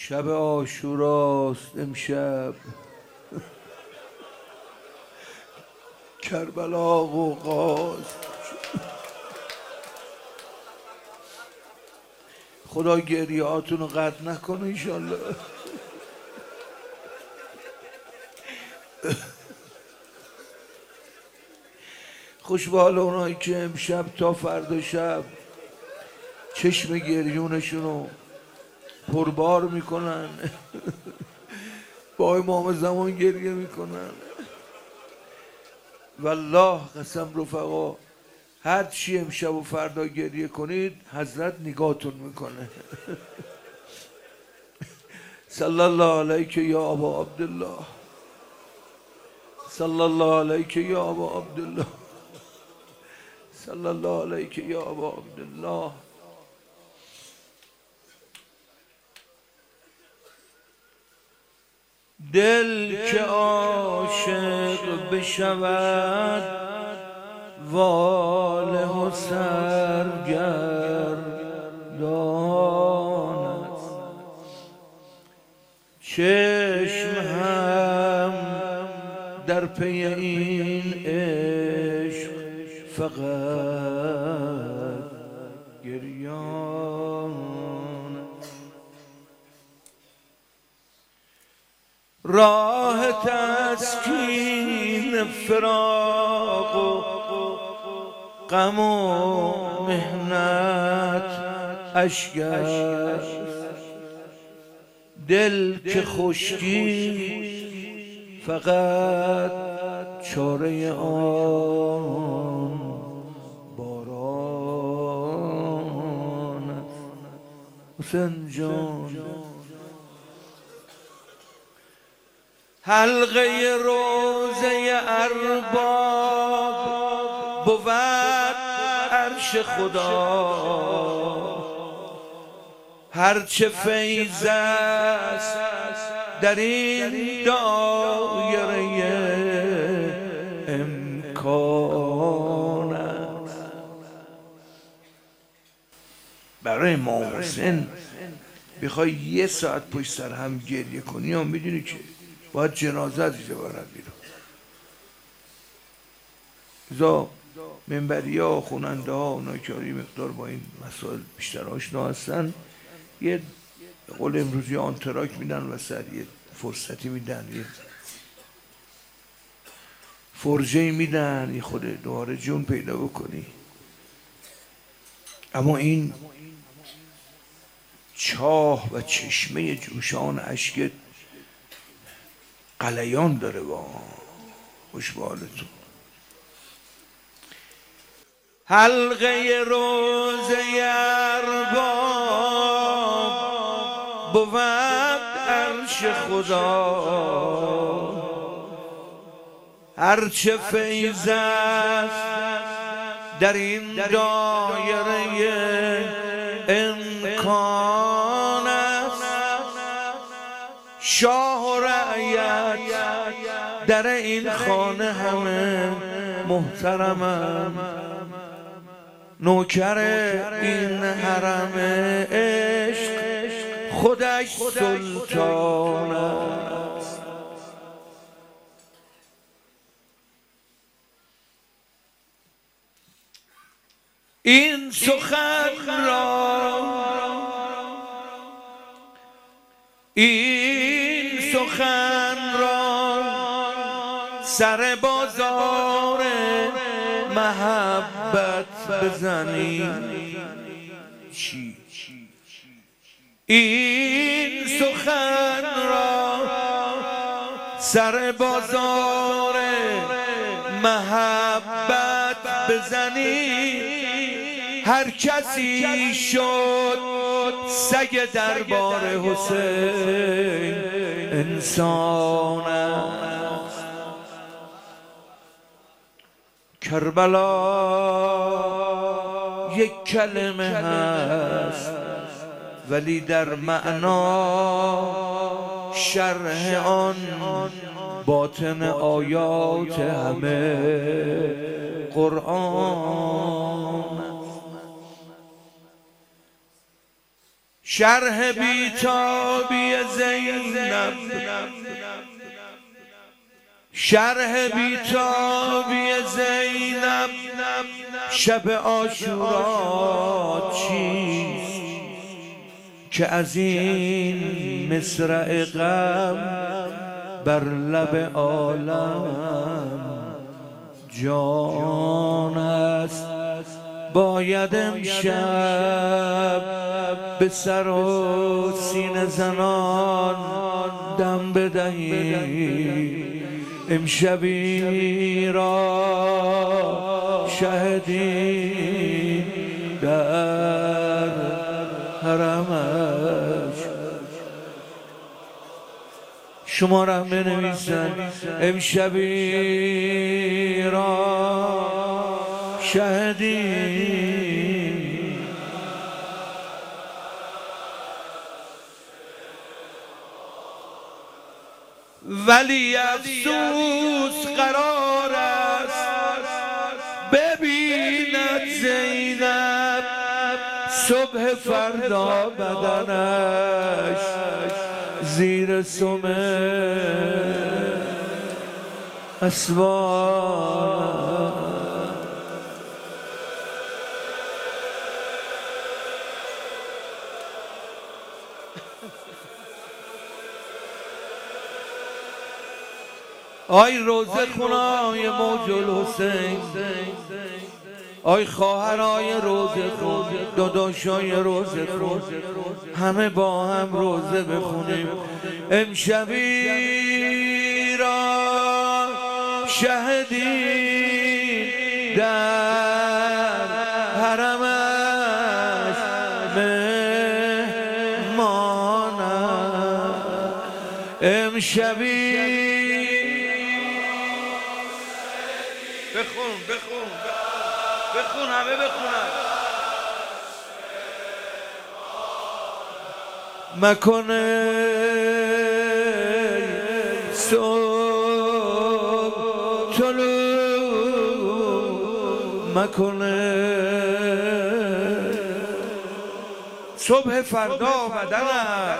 شب عاشوراست امشب، کربلا غوغاست. خدا گریهاتون رو قطع نکنه انشالله. خوش به حال اونایی که امشب تا فردا شب چشم گریونشونو پربار میکنن، با امام زمان گریه میکنن. والله قسم رفقا، هر چی امشب و فردا گریه کنید حضرت نگاهتون میکنه. صلی الله علیک یا ابا عبدالله، صلی الله علیک یا ابا عبدالله، صلی الله علیک یا ابا عبدالله. دل که عاشق بشود واله و سرگردان است، چشم هم در پی این عشق فقط گریان است. راه تسکین فراق و غم و محنت اشک است، دل که خشکی فقط چاره آن باران است. حسین جان حلقه روضه ارباب بود عرش خدا، هرچه فیض است در این دایره امکان است. برای امام حسین بخوای یه ساعت پشت سر هم گریه کنی هم میدونی که باید جنازه از اینجا برن بیرون. ازا منبری ها، خوننده ها، اونایی که مقدار با این مسائل بیشتر آشنا هستن یه قول امروزی آنتراک میدن و سر یه فرصتی میدن، یه فرجه میدن، یه خود دوباره جون پیدا بکنی. اما این چاه و چشمه جوشان اشک قلیان داره. با خوش به حالتون. حلقه روضه ارباب بود عرش خدا، هرچه فیض است در این دایره امکان است، شاه و رعیت در این خانه همه محترمم، نوکر این حرم عشق خودش سلطان است. این سخن را سر بازار محبت بزنی. چی؟ این سخن را سر بازار محبت بزنی، هر کسی شد سگ دربار حسین انسان است. کربلا یک کلمه هست ولی در معنا شرح آن باطن آیات همه قرآن. شرح بیتابی زینب، شرح بیتابی زینب، شب عاشورا چیست که از این مصرع غم بر لب عالم جان است. باید امشب به سر و سینه زنان دم بدهی، امشبی را شهدی در حرمش. شما را بنویسن امشبی را شهدی. ولی افسوس قرار است ببیند زینب صبح فردا بدنش زیر سم اسوار. آی روزه خونای موج الحسین، آی خواهرای روزه خون، داداشای روزه خون، همه با هم روزه بخونیم. امشبی را شهدی در حرمش مهمانم. امشبی بخون بخون بخون، همه بخونن. مکنه صبح طلوع، مکنه صبح فردا بدنش.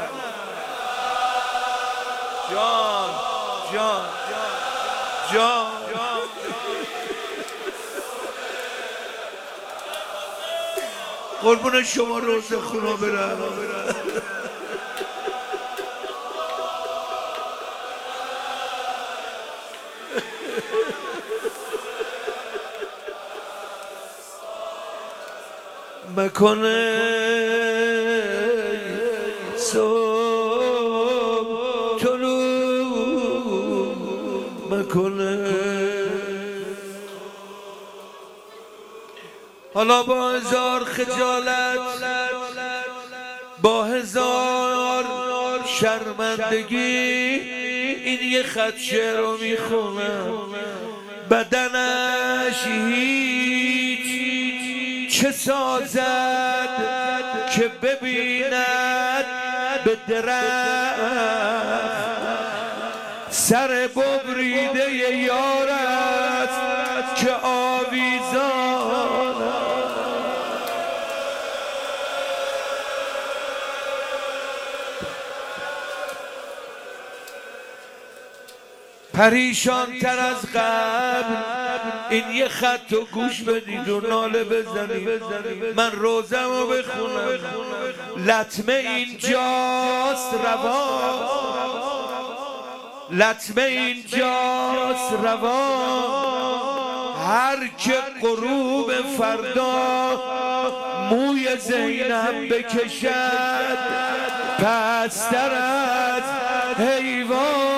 جان جان جان قربون شما روزه خونا برن. مکنه صبح طلوع، مکنه حالا با هزار خجالت، با هزار شرمندگی این یه خط شعر رو میخونم. بدنش هیچ چه سازد که ببیند به درخت سر ببریده یار است که آویزان. پریشان تر از قبل این یه خط و گوش بدید و ناله بزنید. من روزمو بخونم، لطمه اینجاست روا، لطمه اینجاست روا. هر که غروب فردا موی زینب بکشد پستر از حیوان.